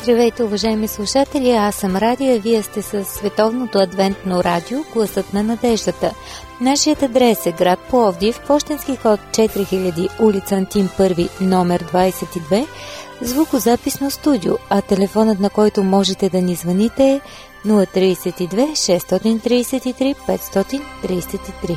Здравейте, уважаеми слушатели, аз съм Радия, вие сте с Световното адвентно радио, гласът на надеждата. Нашият адрес е град Пловдив, пощенски код 4000, улица Антим 1, номер 22, звукозаписно студио, а телефонът, на който можете да ни звъните е 032 633 533.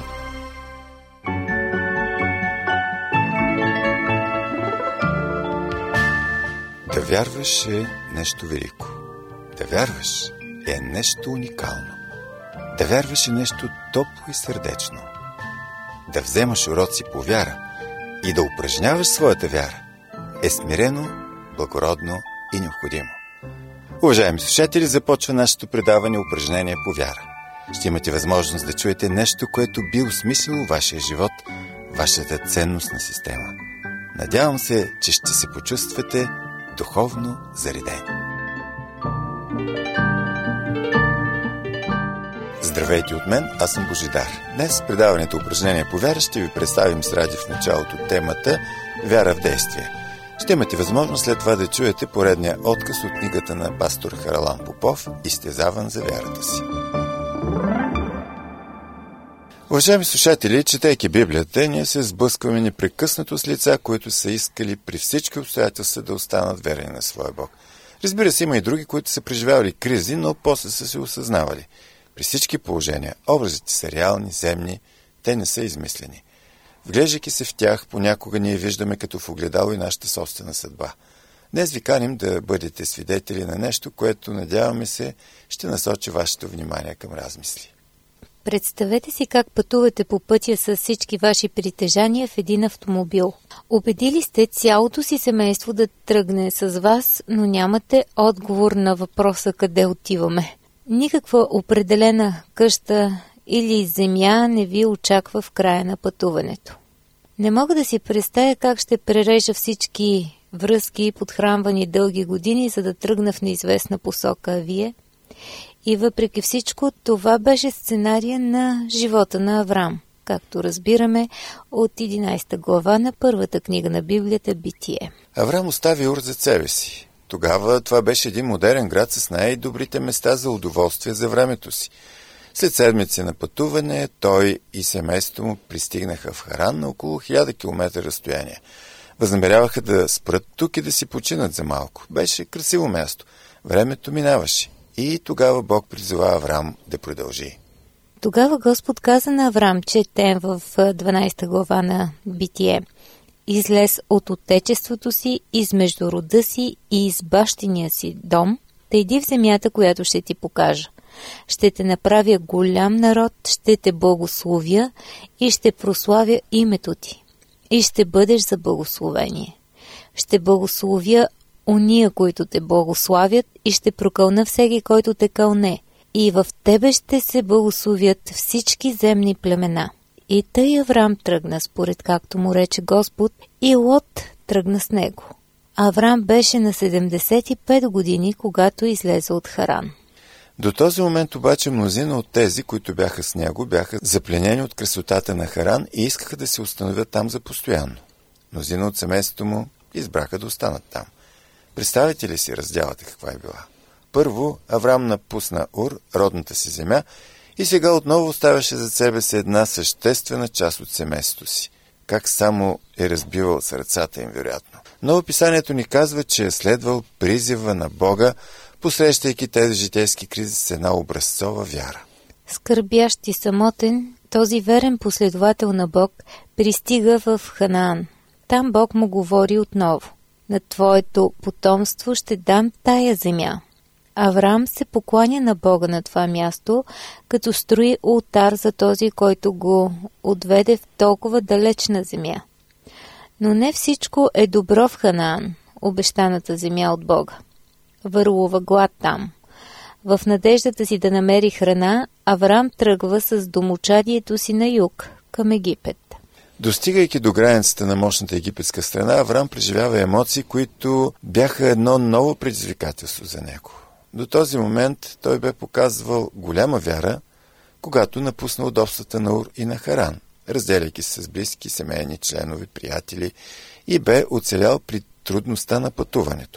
Да вярваш е нещо велико. Да вярваш е нещо уникално. Да вярваш е нещо топло и сърдечно. Да вземаш уроци по вяра и да упражняваш своята вяра е смирено, благородно и необходимо. Уважаеми слушатели, започва нашето предаване упражнение по вяра. Ще имате възможност да чуете нещо, което би осмислило вашия живот, вашата ценностна система. Надявам се, че ще се почувствате духовно заредени. Здравейте от мен, аз съм Божидар. Днес в предаването упражнение по вяра ще ви представим с Ради в началото темата «Вяра в действие». Ще имате възможност след това да чуете поредния отказ от книгата на пастор Харалан Попов «Изтезаван за вярата си». Уважаеми слушатели, четейки Библията, ние се сблъскваме непрекъснато с лица, които са искали при всички обстоятелства да останат верени на своя Бог. Разбира се, има и други, които са преживявали кризи, но после са се осъзнавали. При всички положения, образите са реални, земни, те не са измислени. Вглеждайки се в тях, понякога ние виждаме като в огледало и нашата собствена съдба. Днес ви каним да бъдете свидетели на нещо, което, надяваме се, ще насочи вашето внимание към размисли. Представете си как пътувате по пътя с всички ваши притежания в един автомобил. Убедили сте цялото си семейство да тръгне с вас, но нямате отговор на въпроса къде отиваме. Никаква определена къща или земя не ви очаква в края на пътуването. Не мога да си представя как ще прережа всички връзки, подхранвани дълги години, за да тръгна в неизвестна посока, а вие? И въпреки всичко, това беше сценария на живота на Аврам, както разбираме от 11 глава на първата книга на Библията Битие. Аврам остави Ур зад себе си. Тогава това беше един модерен град с най-добрите места за удоволствие за времето си. След седмици на пътуване, той и семейството му пристигнаха в Харан на около 1000 км разстояние. Възнамеряваха да спрат тук и да си починат за малко. Беше красиво място. Времето минаваше. И тогава Бог призова Аврам да продължи. Тогава Господ каза на Аврам, четем в 12 глава на Битие: излез от отечеството си, измежду рода си и из бащиния си дом, да иди в земята, която ще ти покажа. Ще те направя голям народ, ще те благословя и ще прославя името ти. И ще бъдеш за благословение. Ще благословя уния, които те благославят, и ще прокълна всеки, който те кълне. И в тебе ще се благословят всички земни племена. И тъй Аврам тръгна, според както му рече Господ, и Лот тръгна с него. Аврам беше на 75 години, когато излезе от Харан. До този момент обаче мнозина от тези, които бяха с него, бяха запленени от красотата на Харан и искаха да се установят там за постоянно. Мнозина от семейството му избраха да останат там. Представете ли си разделата каква е била? Първо, Аврам напусна Ур, родната си земя, и сега отново оставяше за себе си една съществена част от семейството си. Как само е разбивал сърцата им, вероятно. Но описанието ни казва, че е следвал призива на Бога, посрещайки тези житейски кризи с една образцова вяра. Скърбящ и самотен, този верен последовател на Бог пристига в Ханаан. Там Бог му говори отново: на твоето потомство ще дам тая земя. Аврам се покланя на Бога на това място, като строи олтар за този, който го отведе в толкова далечна земя. Но не всичко е добро в Ханаан, обещаната земя от Бога. Върлува глад там. В надеждата си да намери храна, Аврам тръгва с домочадието си на юг, към Египет. Достигайки до границата на мощната египетска страна, Аврам преживява емоции, които бяха едно ново предизвикателство за него. До този момент той бе показвал голяма вяра, когато напусна удобствата на Ур и на Харан, разделяйки се с близки, семейни членове, приятели, и бе оцелял при трудността на пътуването.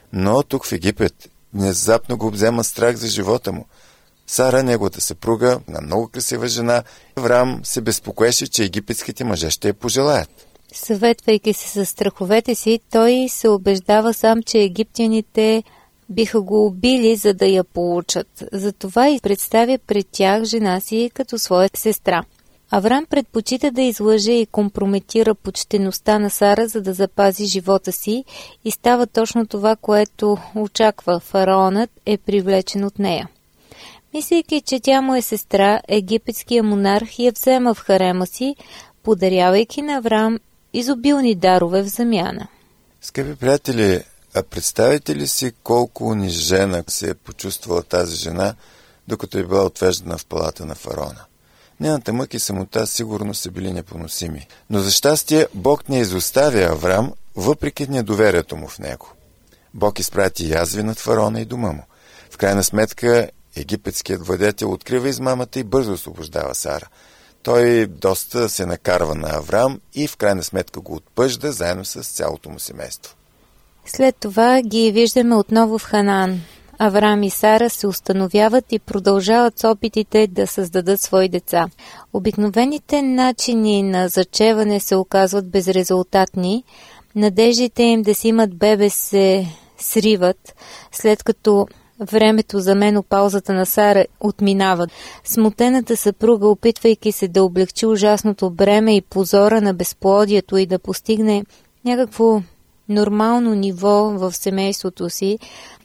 Но тук в Египет внезапно го взема страх за живота му. Сара, неговата съпруга, на много красива жена, Авраам се безпокоеше, че египетските мъже ще я пожелаят. Съветвайки се с страховете си, той се убеждава сам, че египтяните биха го убили, за да я получат. Затова и представя пред тях жена си като своя сестра. Авраам предпочита да излъже и компрометира почтеността на Сара, за да запази живота си, и става точно това, което очаква. Фараонът е привлечен от нея. Мислейки, че тя му е сестра, египетския монарх я взема в харема си, подарявайки на Авраам изобилни дарове в замяна. Скъпи приятели, а представите ли си колко унижена се е почувствала тази жена, докато е била отвеждана в палата на фараона? Нейната мък и самота сигурно са били непоносими. Но за щастие Бог не изоставя Авраам, въпреки недоверието му в него. Бог изпрати язви над фараона и дома му. В крайна сметка египетският владетел открива измамата и бързо освобождава Сара. Той доста се накарва на Авраам и в крайна сметка го отпъжда заедно с цялото му семейство. След това ги виждаме отново в Ханаан. Авраам и Сара се установяват и продължават с опитите да създадат свои деца. Обикновените начини на зачеване се оказват безрезултатни. Надеждите им да си имат бебе се сриват, след като времето за менопаузата на Сара отминава. Смутената съпруга, опитвайки се да облегчи ужасното бреме и позора на безплодието и да постигне някакво нормално ниво в семейството си,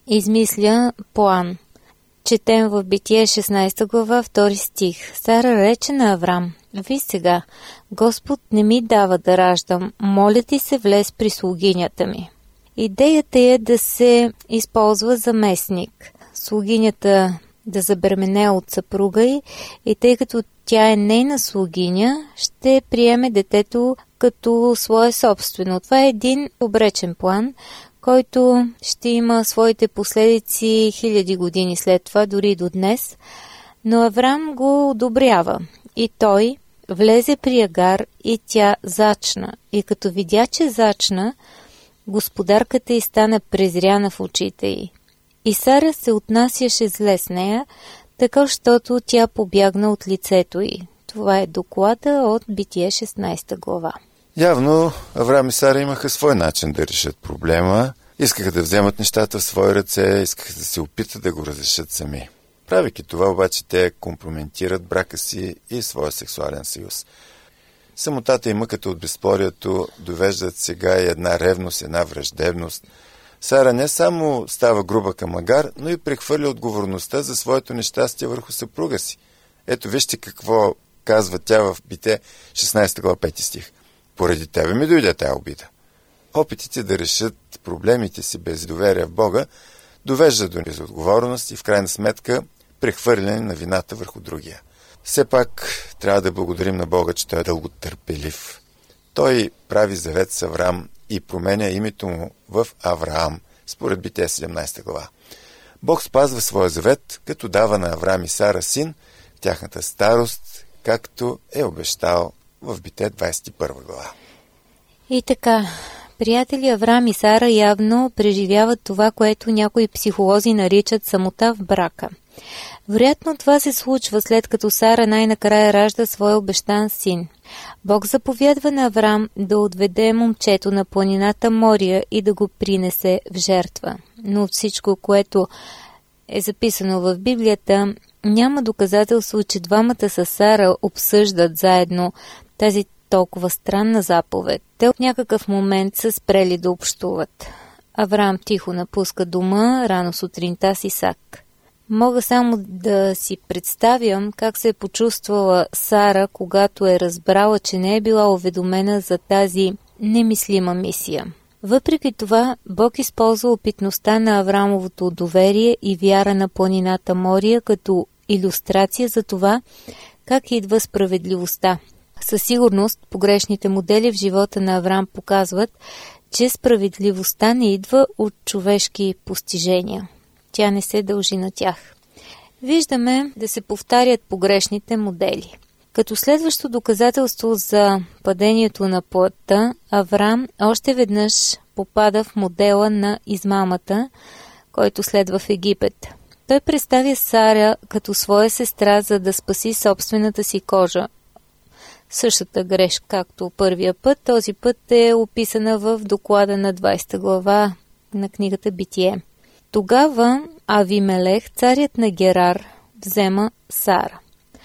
измисля план. Четем в Битие 16 глава 2 стих. Сара рече на Аврам: „Ви сега, Господ не ми дава да раждам, моля ти се, влез при слугинята ми.“ Идеята е да се използва заместник. Слугинята да забремене от съпруга й, и тъй като тя е нейна слугиня, ще приеме детето като свое собствено. Това е един обречен план, който ще има своите последици хиляди години след това, дори до днес. Но Аврам го одобрява и той влезе при Агар и тя зачна. И като видя, че зачна, господарката й стана презряна в очите й. И Сара се отнасяше зле с нея, така щото тя побягна от лицето й. Това е доклада от Битие 16 глава. Явно Авраам и Сара имаха свой начин да решат проблема. Искаха да вземат нещата в свои ръце, искаха да се опитат да го разрешат сами. Правейки това, обаче, те компрометират брака си и своя сексуален съюз. Самотата и мъката от безплодието довеждат сега и една ревност, една враждебност. Сара не само става груба към Агар, но и прехвърля отговорността за своето нещастие върху съпруга си. Ето вижте какво казва тя в Битие 16 глава 5 стих. Поради тебе ми дойде тая обида. Опитите да решат проблемите си без доверие в Бога довеждат до безотговорност и в крайна сметка прехвърляне на вината върху другия. Все пак трябва да благодарим на Бога, че той е дълготърпелив. Той прави завет с Авраам и променя името му в Авраам, според Битие 17 глава. Бог спазва своя завет, като дава на Авраам и Сара син в тяхната старост, както е обещал в Битие 21 глава. И така, приятели, Авраам и Сара явно преживяват това, което някои психолози наричат самота в брака. Вероятно това се случва след като Сара най-накрая ражда своя обещан син. Бог заповядва на Авраам да отведе момчето на планината Мория и да го принесе в жертва. Но от всичко, което е записано в Библията, няма доказателство, че двамата с Сара обсъждат заедно тази толкова странна заповед. Те от някакъв момент са спрели да общуват. Авраам тихо напуска дома рано сутринта с Исак. Мога само да си представям как се е почувствала Сара, когато е разбрала, че не е била уведомена за тази немислима мисия. Въпреки това, Бог използва опитността на Авраамовото доверие и вяра на планината Мория като илюстрация за това, как идва справедливостта. Със сигурност, погрешните модели в живота на Авраам показват, че справедливостта не идва от човешки постижения. Тя не се дължи на тях. Виждаме да се повтарят погрешните модели. Като следващо доказателство за падението на плътта, Авраам още веднъж попада в модела на измамата, който следва в Египет. Той представя Сара като своя сестра, за да спаси собствената си кожа. Същата грешка, както първия път, този път е описана в доклада на 20 глава на книгата Битие. Тогава Авимелех, царят на Герар, взема Сара.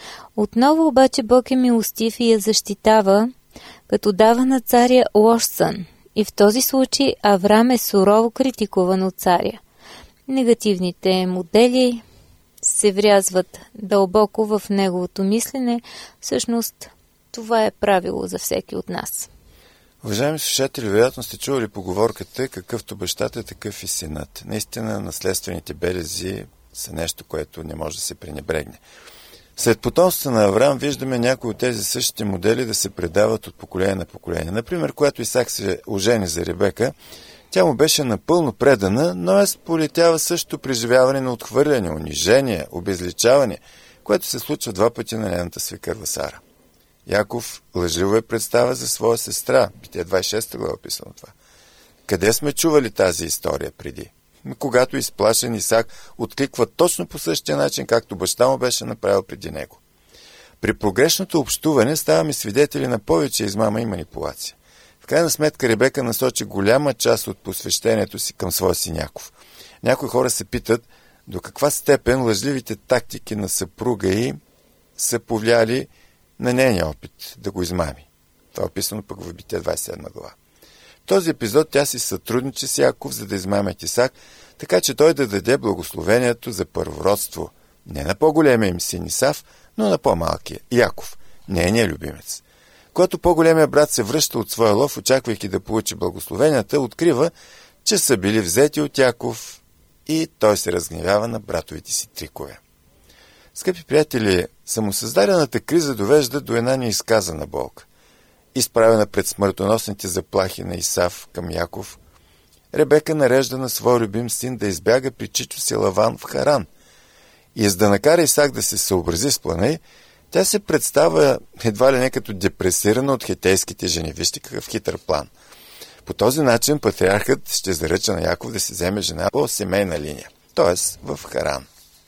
Отново обаче Бог е милостив и я защитава, като дава на царя лош сън. И в този случай Аврам е сурово критикуван от царя. Негативните модели се врязват дълбоко в неговото мислене. Всъщност, това е правило за всеки от нас. Уважаеми слушатели, вероятно сте чували поговорката какъвто бащата, такъв и синът. Наистина, наследствените белези са нещо, което не може да се пренебрегне. След потомството на Авраам виждаме някои от тези същите модели да се предават от поколение на поколение. Например, когато Исак се ожени за Ребека, тя му беше напълно предана, но сполетява същото преживяване на отхвърляне, унижение, обезличаване, което се случва 2 пъти на нейната свекърва Сара. Яков лъжливо е представа за своя сестра. Битие 26 глава описано това. Къде сме чували тази история преди? Когато изплашен Исак откликва точно по същия начин, както баща му беше направил преди него. При погрешното общуване ставаме свидетели на повече измама и манипулация. В крайна сметка Ребека насочи голяма част от посвещението си към своя син Яков. Някои хора се питат до каква степен лъжливите тактики на съпруга й са повлияли на нейния опит да го измами. Това е описано пък в Битие 27 глава. В този епизод тя си сътрудничи с Яков, за да измамят Исак, така че той да даде благословението за първородство не на по-големия им син Исав, но на по-малкия Яков, нейния любимец. Когато по-големия брат се връща от своя лов, очаквайки да получи благословенията, открива, че са били взети от Яков и той се разгневява на братовите си трикове. Скъпи приятели, самосъздадената криза довежда до една неизказана болка. Изправена пред смъртоносните заплахи на Исав към Яков, Ребека нарежда на своя любим син да избяга при чичо си Лаван в Харан. И за да накара Исак да се съобрази с плана й, тя се представя едва ли не като депресирана от хетейските жени. Вижте какъв хитър план. По този начин патриархът ще заръча на Яков да се вземе жена по семейна линия, т.е. в Харан.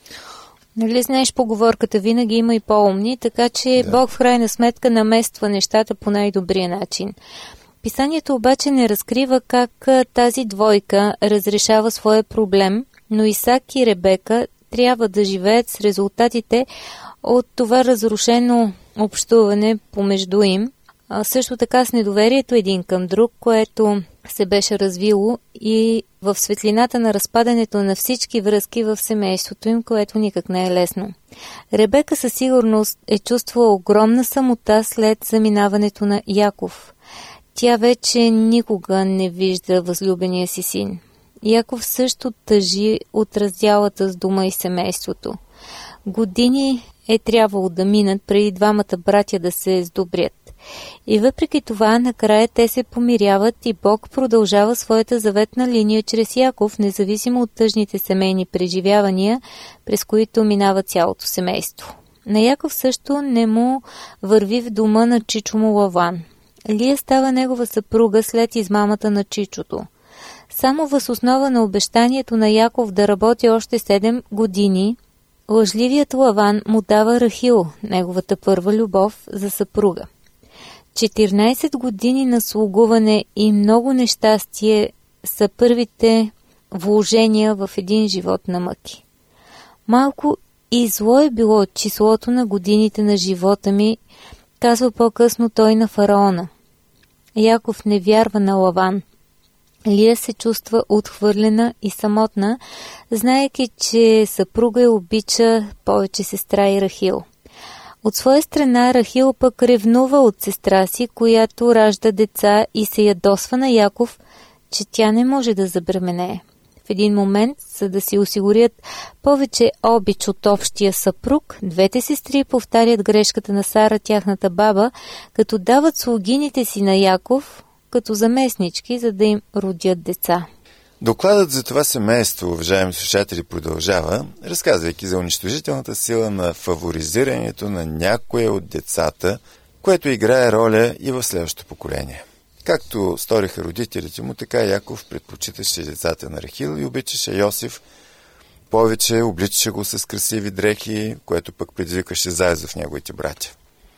Нали знаеш, поговорката винаги има и по-умни, така че да. Бог в крайна сметка намества нещата по най-добрия начин. Писанието обаче не разкрива как тази двойка разрешава своя проблем, но Исак и Ребека трябва да живеят с резултатите от това разрушено общуване помежду им, също така с недоверието един към друг, което се беше развило и в светлината на разпадането на всички връзки в семейството им, което никак не е лесно. Ребека със сигурност е чувствала огромна самота след заминаването на Яков. Тя вече никога не вижда възлюбения си син. Яков също тъжи от раздялата с дома и семейството. Години е трябвало да минат преди двамата братя да се сдобрят. И въпреки това, накрая те се помиряват и Бог продължава своята заветна линия чрез Яков, независимо от тъжните семейни преживявания, през които минава цялото семейство. На Яков също не му върви в дома на чичо му Лаван. Лия става негова съпруга след измамата на чичото. Само въз основа на обещанието на Яков да работи още 7 години, лъжливият Лаван му дава Рахил, неговата първа любов, за съпруга. 14 години на слугуване и много нещастие са първите вложения в един живот на мъки. Малко и зло е било числото на годините на живота ми, казва по-късно той на фараона. Яков не вярва на Лаван. Лия се чувства отхвърлена и самотна, знаейки, че съпруга я обича повече сестра и Рахил. От своя страна Рахил пък ревнува от сестра си, която ражда деца и се ядосва на Яков, че тя не може да забременее. В един момент, за да си осигурят повече обич от общия съпруг, двете сестри повтарят грешката на Сара, тяхната баба, като дават слугините си на Яков като заместнички, за да им родят деца. Докладът за това семейство, уважаеми слушатели, продължава, разказвайки за унищожителната сила на фаворизирането на някое от децата, което играе роля и в следващото поколение. Както сториха родителите му, така Яков предпочиташе децата на Рахил и обичаше Йосиф повече, обличаше го с красиви дрехи, което пък предизвикаше заеза в неговите братя.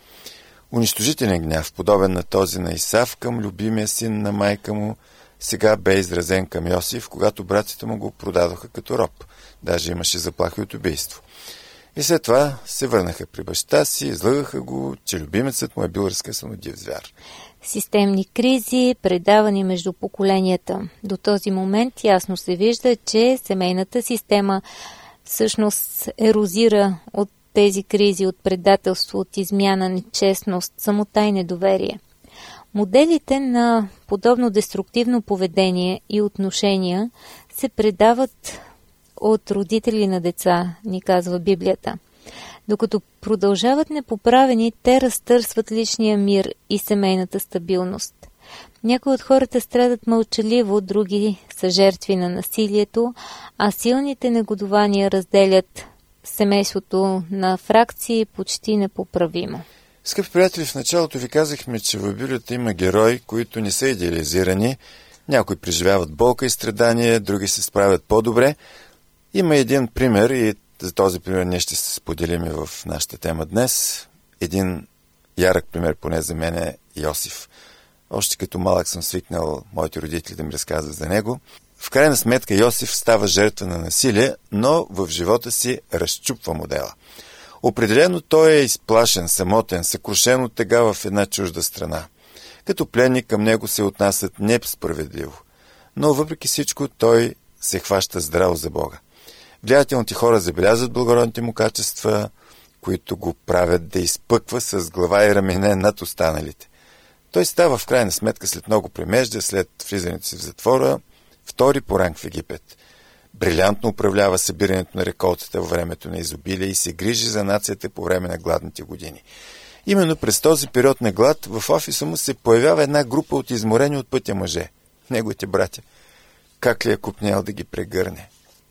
Унищожителен гняв, подобен на този на Исав към любимия син на майка му, сега бе изразен към Йосиф, когато братите му го продадоха като роб. Даже имаше заплахи от убийство. И след това се върнаха при баща си, излъгаха го, че любимецът му е бил разкъсан от див звяр. Системни кризи, предавани между поколенията. До този момент ясно се вижда, че семейната система всъщност ерозира от тези кризи, от предателство, от измяна, нечестност, самота и недоверие. Моделите на подобно деструктивно поведение и отношения се предават от родители на деца, ни казва Библията. Докато продължават непоправени, те разтърсват личния мир и семейната стабилност. Някои от хората страдат мълчаливо, други са жертви на насилието, а силните негодования разделят семейството на фракции почти непоправимо. Скъпи приятели, в началото ви казахме, че в Библията има герои, които не са идеализирани. Някои преживяват болка и страдания, други се справят по-добре. Има един пример и за този пример ние ще се споделим и в нашата тема днес. Един ярък пример, поне за мен, е Йосиф. Още като малък съм свикнал моите родители да ми разказват за него. В крайна сметка Йосиф става жертва на насилие, но в живота си разчупва модела. Определено той е изплашен, самотен, съкрушен от тега в една чужда страна. Като пленник към него се отнасят несправедливо. Но въпреки всичко той се хваща здраво за Бога. Влиятелните хора забелязват благородните му качества, които го правят да изпъква с глава и рамене над останалите. Той става в крайна сметка след много премежда, след влизането си в затвора, втори по ранг в Египет. Брилянтно управлява събирането на реколтата във времето на изобилие и се грижи за нацията по време на гладните години. Именно през този период на глад в офиса му се появява една група от изморени от пътя мъже, неговите братя. Как ли е купнял да ги прегърне?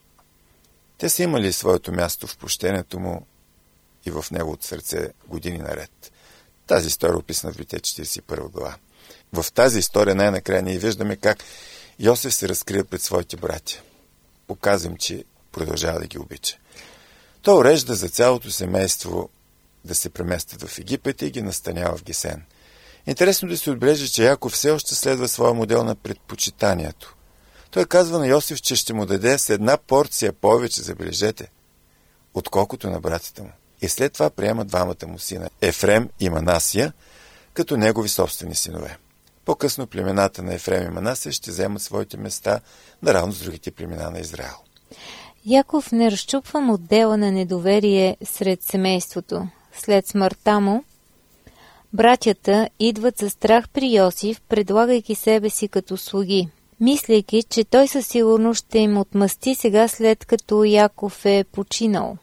Те са имали своето място в пощението му и в неговото сърце години наред. Тази история е описана в Битие 41 глава. В тази история най-накрая ние виждаме как Йосиф се разкрива пред своите братя. Показвам, че продължава да ги обича. Той урежда за цялото семейство да се преместят в Египет и ги настанява в Гесен. Интересно да се отбележи, че Яков все още следва своя модел на предпочитанието. Той казва на Йосиф, че ще му даде с една порция повече, забележете, отколкото на братята му. И след това приема двамата му сина, Ефрем и Манасия, като негови собствени синове. По-късно племената на Ефрем и Манасия ще вземат своите места наравно с другите племена на Израел. Яков не разчупва модела на недоверие сред семейството. След смъртта му, братята идват със страх при Йосиф, предлагайки себе си като слуги, мислейки, че той със сигурност ще им отмъсти сега, след като Яков е починал.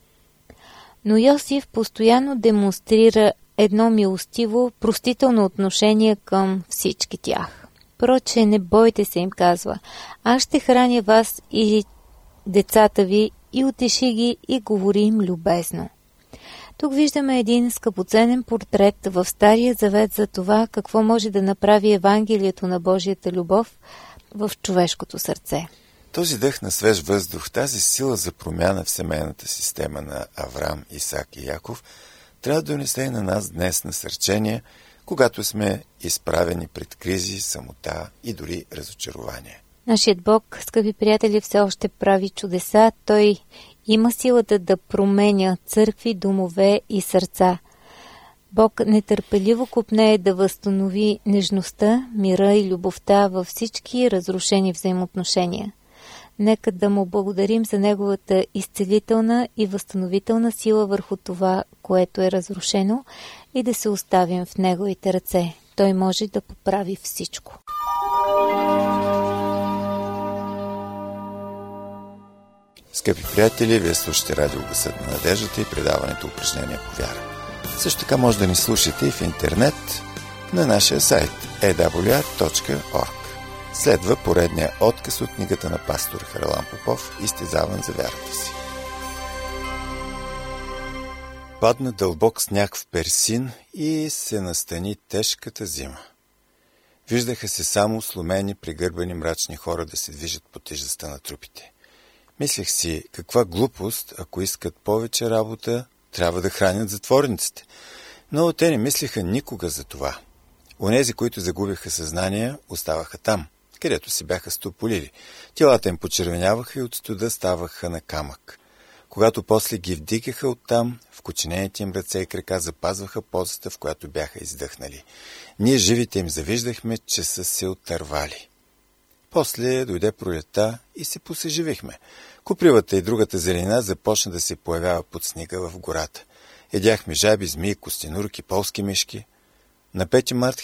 Но Йосиф постоянно демонстрира едно милостиво, простително отношение към всички тях. Проче, не бойте се, им казва, аз ще храня вас и децата ви и утеши ги и говори им любезно. Тук виждаме един скъпоценен портрет в Стария завет за това какво може да направи Евангелието на Божията любов в човешкото сърце. Този дъх на свеж въздух, тази сила за промяна в семейната система на Аврам, Исак и Яков трябва да донесе и на нас днес насърчение, когато сме изправени пред кризи, самота и дори разочарование. Нашият Бог, скъпи приятели, все още прави чудеса. Той има силата да променя църкви, домове и сърца. Бог нетърпеливо копнее да възстанови нежността, мира и любовта във всички разрушени взаимоотношения. Нека да му благодарим за неговата изцелителна и възстановителна сила върху това, което е разрушено, и да се оставим в неговите ръце. Той може да поправи всичко. Скъпи приятели, вие слушате радио Гласът на надеждата и предаването Упражнения по вяра. Също така може да ни слушате и в интернет на нашия сайт awr.org. Следва поредния откъс от книгата на пастор Харалан Попов "Изтезаван за вярата си". Падна дълбок сняг в Персин и се настани тежката зима. Виждаха се само сломени, прегърбани мрачни хора да се движат по тежестта на трупите. Мислех си, каква глупост, ако искат повече работа, трябва да хранят затворниците. Но те не мислеха никога за това. Онези, които загубиха съзнание, оставаха там, където се бяха стополили. Телата им почервеняваха и от студа ставаха на камък. Когато после ги вдигаха оттам, в коченените им ръце и крака запазваха позата, в която бяха издъхнали. Ние живите им завиждахме, че са се отървали. После дойде пролетта и се посъживихме. Копривата и другата зелена започна да се появява под снега в гората. Едяхме жаби, змии, костенурки, полски мишки. На 5 март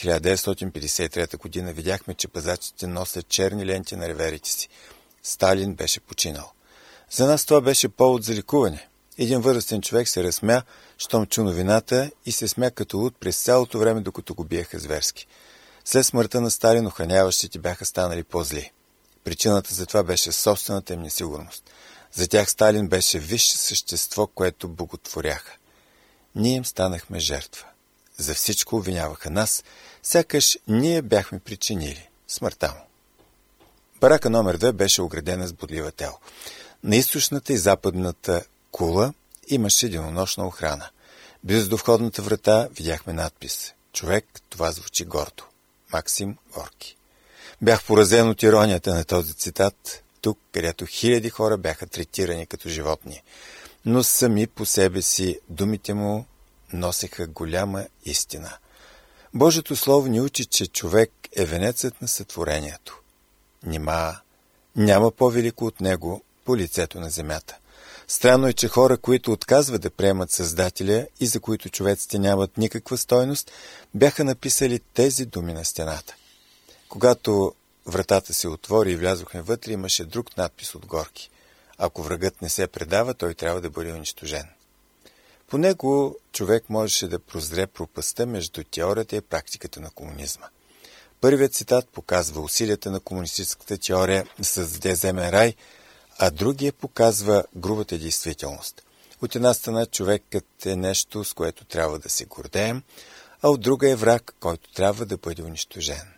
1953 година видяхме, че пазачите носят черни ленти на реверите си. Сталин беше починал. За нас това беше повод за ликуване. Един възрастен човек се разсмя, щом чу новината и се смя като луд през цялото време, докато го биеха зверски. След смъртта на Сталин охраняващите бяха станали по-зли. Причината за това беше собствената им несигурност. За тях Сталин беше висше същество, което боготворяха. Ние им станахме жертва. За всичко обвиняваха нас, сякаш ние бяхме причинили смъртта му. Барака номер 2 беше оградена с бодлива тел. На източната и западната кула имаше денонощна охрана. Близо до входната врата видяхме надпис. Човек, това звучи гордо. Максим Горки. Бях поразен от иронията на този цитат, тук, където хиляди хора бяха третирани като животни. Но сами по себе си думите му носеха голяма истина. Божието слово ни учи, че човек е венецът на сътворението. Нима няма по-велико от него по лицето на земята. Странно е, че хора, които отказват да приемат Създателя и за които човеците нямат никаква стойност, бяха написали тези думи на стената. Когато вратата се отвори и влязохме вътре, имаше друг надпис от Горки. Ако врагът не се предава, той трябва да бъде унищожен. По него човек можеше да прозре пропастта между теорията и практиката на комунизма. Първият цитат показва усилията на комунистическата теория да създаде земен рай, а другия показва грубата действителност. От една страна човекът е нещо, с което трябва да се гордеем, а от друга е враг, който трябва да бъде унищожен.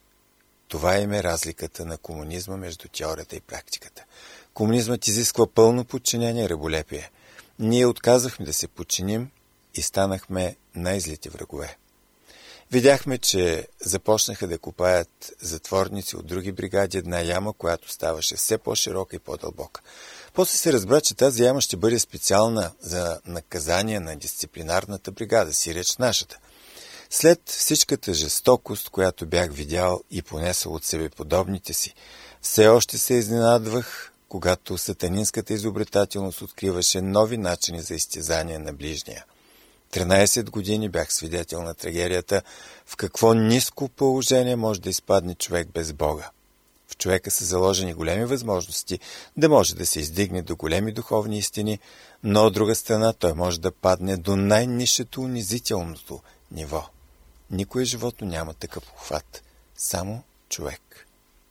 Това им е разликата на комунизма между теорията и практиката. Комунизмът изисква пълно подчинение и раболепие. Ние отказахме да се подчиним и станахме най-злите врагове. Видяхме, че започнаха да копаят затворници от други бригади една яма, която ставаше все по-широка и по-дълбока. После се разбра, че тази яма ще бъде специална за наказание на дисциплинарната бригада, си реч нашата. След всичката жестокост, която бях видял и понесъл от себе подобните си, все още се изненадвах, когато сатанинската изобретателност откриваше нови начини за изтезание на ближния. 13 години бях свидетел на трагедията, в какво ниско положение може да изпадне човек без Бога. В човека са заложени големи възможности да може да се издигне до големи духовни истини, но от друга страна той може да падне до най-нишето унизителното ниво. Никое животно няма такъв обхват, само човек.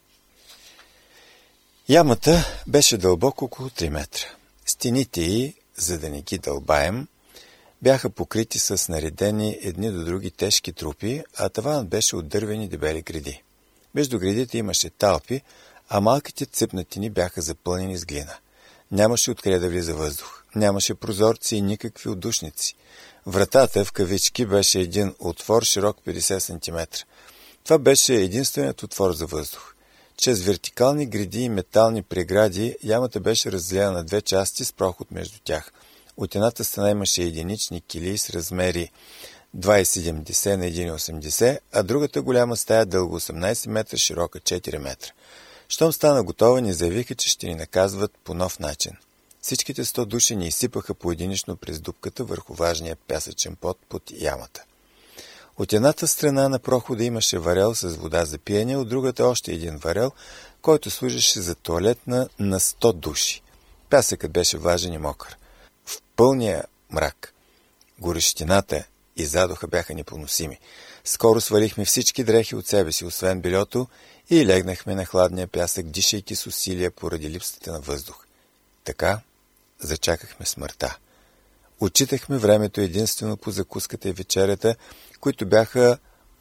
Ямата беше дълбоко около 3 метра. Стените й, за да не ги дълбаем, бяха покрити с наредени едни до други тежки трупи, а таванът беше от дървени дебели греди. Между гредите имаше талпи, а малките цепнатини бяха запълнени с глина. Нямаше откъде да влиза въздух. Нямаше прозорци и никакви отдушници. Вратата, в кавички, беше един отвор широк 50 см. Това беше единственият отвор за въздух. Чрез вертикални греди и метални прегради ямата беше разделена на две части с проход между тях. От едната страна имаше единични килии с размери 2,70 на 1,80, а другата голяма стая дълго 18 метра, широка 4 метра. Щом стана готова, ни заявиха, че ще ни наказват по нов начин. Всичките 100 души ни изсипаха поединично през дупката върху важния пясъчен пот под ямата. От едната страна на прохода имаше варел с вода за пиене, от другата още един варел, който служеше за тоалетна на 100 души. Пясъкът беше влажен и мокър. В пълния мрак. Горещината и задуха бяха непоносими. Скоро свалихме всички дрехи от себе си, освен бельото, и легнахме на хладния пясък, дишайки с усилия поради липсата на въздух. Така зачакахме смъртта. Отчитахме времето единствено по закуската и вечерята, които бяха от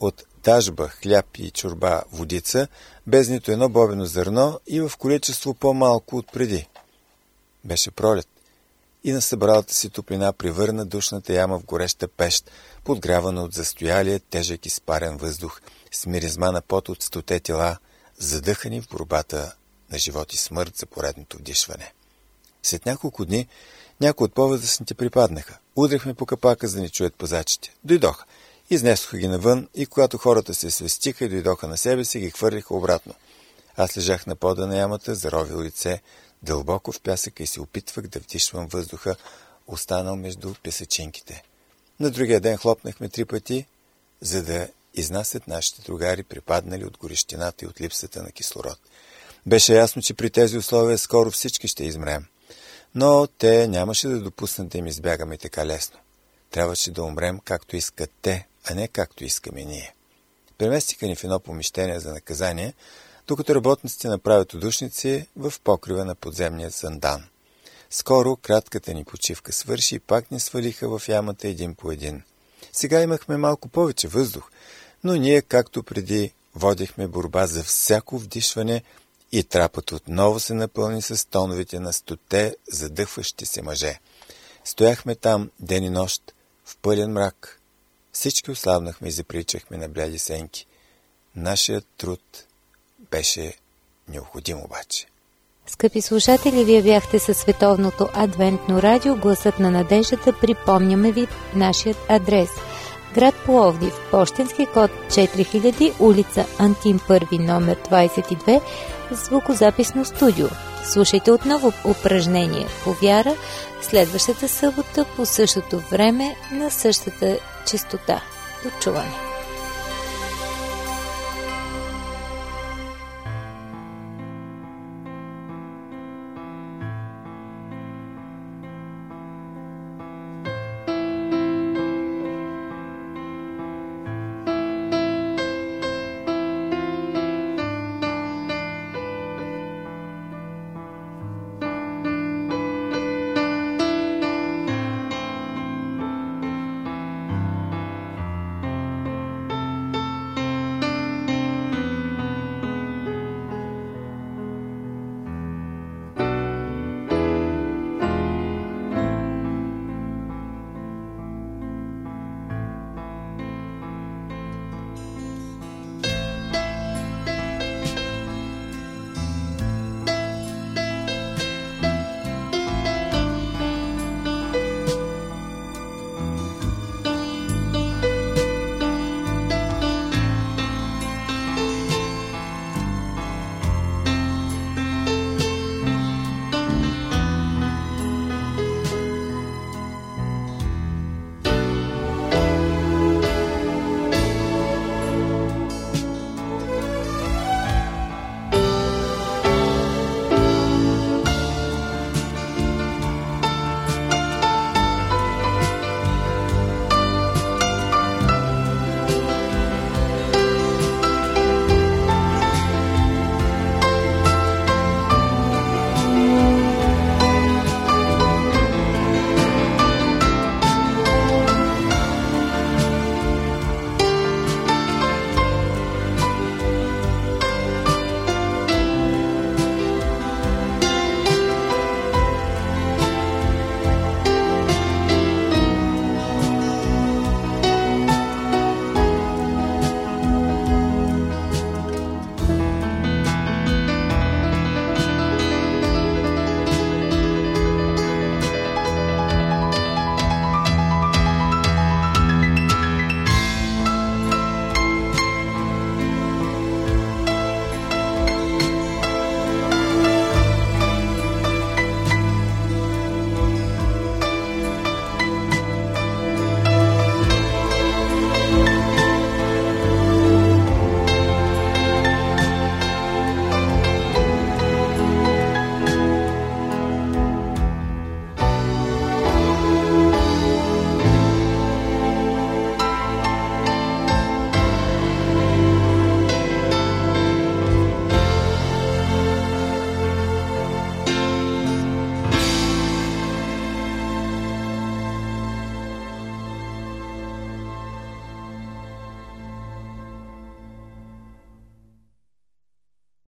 дажба, хляб и чорба водица, без нито едно бобено зърно и в количество по-малко от преди. Беше пролет и на събралата си топлина привърна душната яма в гореща пещ, подгрявана от застоялия тежък и спарен въздух, с миризма на пот от 100 тела, задъхани в борбата на живот и смърт за поредното вдишване. След няколко дни някои от по-възрастните припаднаха. Удряхме по капака, за да ни чуят пазачите. Дойдоха. Изнесоха ги навън и когато хората се свестиха и дойдоха на себе си, ги хвърлиха обратно. Аз лежах на пода на ямата, заровил лице дълбоко в пясъка и се опитвах да вдишвам въздуха, останал между песъчинките. На другия ден хлопнахме 3 пъти, за да изнасят нашите другари, припаднали от горещината и от липсата на кислород. Беше ясно, че при тези условия скоро всички ще измрем. Но те нямаше да допуснат да им избягаме така лесно. Трябваше да умрем както искат те, а не както искаме ние. Преместиха ни в едно помещение за наказание, докато работниците направят удушници в покрива на подземния зандан. Скоро кратката ни почивка свърши и пак ни свалиха в ямата един по един. Сега имахме малко повече въздух, но ние, както преди, водихме борба за всяко вдишване и трапът отново се напълни с тоновете на 100 задъхващи се мъже. Стояхме там ден и нощ, в пълен мрак. Всички ослабнахме и запричахме на бляди сенки. Нашият труд беше необходим обаче. Скъпи слушатели, вие бяхте със Световното адвентно радио, гласът на надеждата. Припомняме ви нашият адрес. Град Пловдив, пощенски код 4000, улица Антим 1, номер 22, звукозаписно студио. Слушайте отново упражнение по вяра следващата събота по същото време на същата честота. До чуване!